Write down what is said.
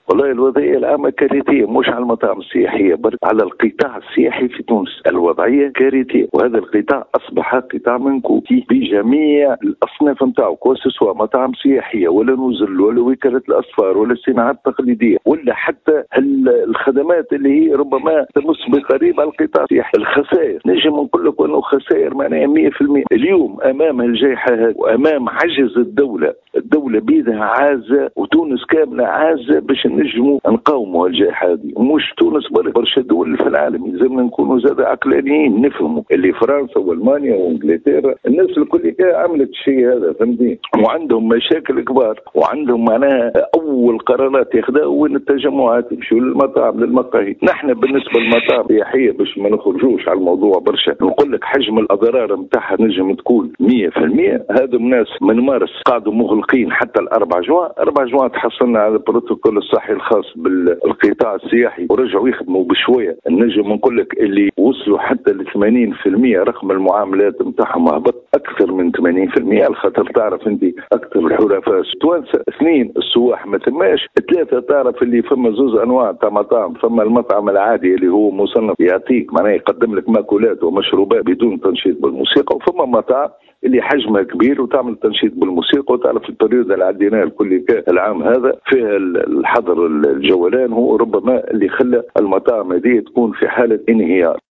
والله الوضعية العامة كارثية، مش على المطاعم السياحية بل على القطاع السياحي في تونس. الوضعية كارثية، وهذا القطاع أصبح قطاع منكوب بجميع الأصناف نتاعو، سواء مطاعم سياحية ولا نزل ولا وكالة الأسفار ولا الصناعات التقليدية ولا حتى الخدمات اللي هي ربما تمس بقريب على القطاع السياحي. الخسائر نجم نقول لك أنه خسائر معناها 100%. اليوم أمام الجائحة هذه وأمام عجز الدولة بيدها عازة وتونس كاملة عازة باش نجموا نقاوموا الجائحة هذه. مش تونس برشا دول في العالم لازمنا نكونوا زاد عقلانيين، نفهموا اللي فرنسا والمانيا وانجلترا الناس الكل عملت الشيء هذا، فهمتني، وعندهم مشاكل كبار وعندهم معناها اول قرارات ياخذوها وين التجمعات يمشوا للمطاعم للمقاهي. نحن بالنسبه للمطاعم السياحيه باش ما نخرجوش على الموضوع برشا، نقول لك حجم الاضرار نتاعها نجم تكون 100%. هذا الناس من مارس قعدوا مغلقين حتى الأربع جوان تحصلنا على البروتوكول الصحي الخاص بالقطاع السياحي ورجعوا يخدموا بشويه. النجم نقول لك اللي وصلوا حتى ل 80% رقم المعاملات نتاعهم هبط اكثر من 80%، الخاطر تعرف انت اكثر الحرفاء توانسه، اثنين السواح ما ثماش، ثلاثه تعرف اللي فما زوز انواع تاع مطاعم. فما المطعم العادي اللي هو مصنف يعطيك معناه يقدم لك ماكولات ومشروبات بدون تنشيط بالموسيقى، وفما مطاعم اللي حجمها كبير وتعمل تنشيط بالموسيقى. وتعرف البريود اللي عديناه الكل العام هذا فيها الحظر الجولان هو ربما اللي خلى المطاعم هذه تكون في حالة انهيار.